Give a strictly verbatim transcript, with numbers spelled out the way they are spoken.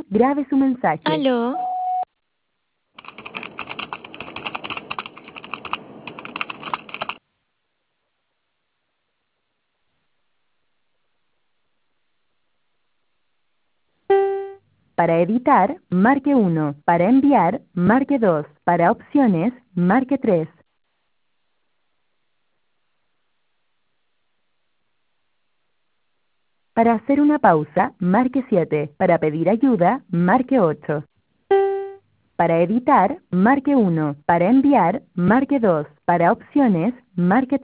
tono, grabe su mensaje. ¿Aló? Para editar, marque uno. Para enviar, marque dos. Para opciones, marque tres. Para hacer una pausa, marque siete. Para pedir ayuda, marque ocho. Para editar, marque uno. Para enviar, marque dos. Para opciones, marque